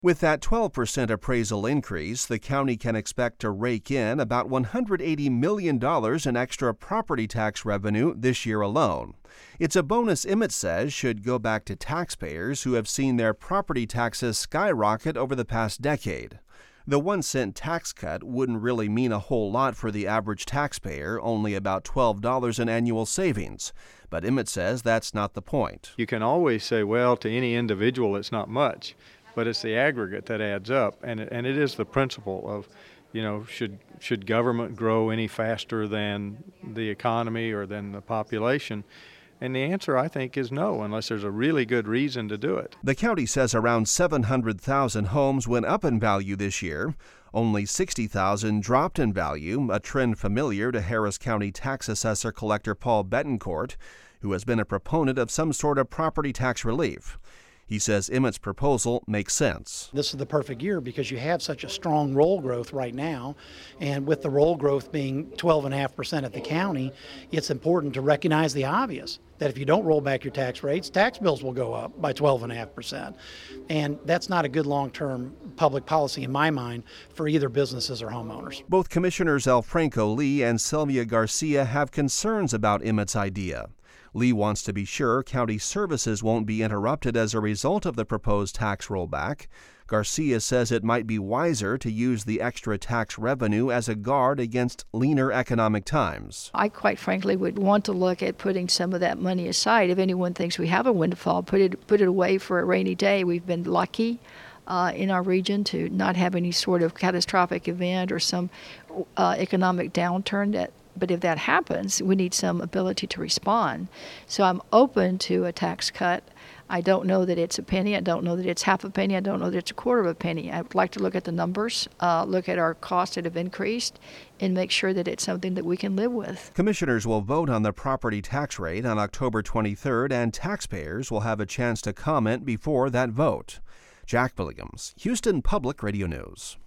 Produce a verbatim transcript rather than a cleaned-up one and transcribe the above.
With that twelve percent appraisal increase, the county can expect to rake in about one hundred eighty million dollars in extra property tax revenue this year alone. It's a bonus Emmett says should go back to taxpayers who have seen their property taxes skyrocket over the past decade. The one cent tax cut wouldn't really mean a whole lot for the average taxpayer, only about twelve dollars in annual savings. But Emmett says that's not the point. You can always say, well, to any individual it's not much, but it's the aggregate that adds up. And it, and it is the principle of, you know, should should government grow any faster than the economy or than the population? And the answer, I think, is no, unless there's a really good reason to do it. The county says around seven hundred thousand homes went up in value this year. Only sixty thousand dropped in value, a trend familiar to Harris County Tax Assessor Collector Paul Betancourt, who has been a proponent of some sort of property tax relief. He says Emmett's proposal makes sense. This is the perfect year because you have such a strong roll growth right now, and with the roll growth being twelve point five percent at the county, it's important to recognize the obvious, that if you don't roll back your tax rates, tax bills will go up by twelve point five percent. And that's not a good long-term public policy in my mind for either businesses or homeowners. Both Commissioners Alfranco Lee and Sylvia Garcia have concerns about Emmett's idea. Lee wants to be sure county services won't be interrupted as a result of the proposed tax rollback. Garcia says it might be wiser to use the extra tax revenue as a guard against leaner economic times. I quite frankly would want to look at putting some of that money aside. If anyone thinks we have a windfall, put it put it away for a rainy day. We've been lucky uh, in our region to not have any sort of catastrophic event or some uh, economic downturn that But if that happens, we need some ability to respond. So I'm open to a tax cut. I don't know that it's a penny. I don't know that it's half a penny. I don't know that it's a quarter of a penny. I would like to look at the numbers, uh, look at our costs that have increased, and make sure that it's something that we can live with. Commissioners will vote on the property tax rate on October twenty-third, and taxpayers will have a chance to comment before that vote. Jack Billigams, Houston Public Radio News.